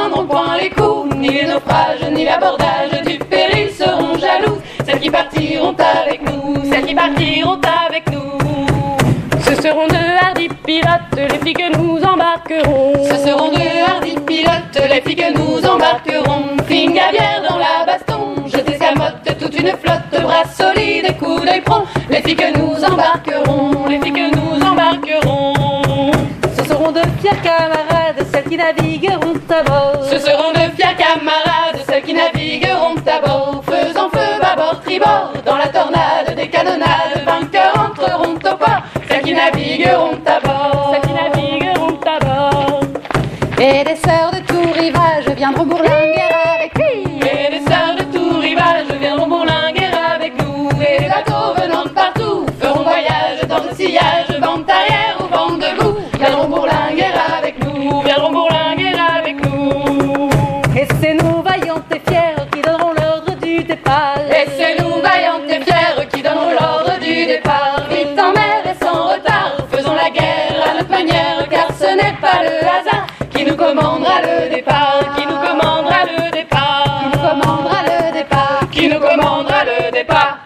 prendront point les coups, ni les naufrages, ni l'abordage du péril seront jalouses. Celles qui partiront avec nous, celles qui partiront avec nous. Ce seront de hardis pilotes, les filles que nous embarquerons. Ce seront de hardis pilotes, les filles que nous embarquerons. Fingabière dans la baston, jeter scamote, toute une flotte, bras solides et coups d'œil prompt. Les filles que nous embarquerons, les filles que nous embarquerons. Ce seront de fiers camarades, celles qui navigueront à bord. Ce seront de fiers camarades, celles qui navigueront à bord. Faisant feu, bâbord, tribord, dans la tornade des canonnades, vainqueurs entreront au port. Celles qui navigueront à bord, Celles qui navigueront à bord. et des sœurs de tout rivage viendront bourlinguer avec nous. Et des sœurs de tout rivage viendront bourlinguer avec nous. Et les bateaux venant de partout feront voyage dans le sillage, vent arrière ou vent debout. Viendront bourlinguer avec nous, viendront bourlinguer avec nous. Et c'est nous vaillantes et fières qui donnerons l'ordre du départ. Et c'est nous vaillantes et fières qui donnerons l'ordre du départ. Vite en mer et sans retard, faisons la guerre à notre manière, car ce n'est pas le hasard qui nous commandera le départ.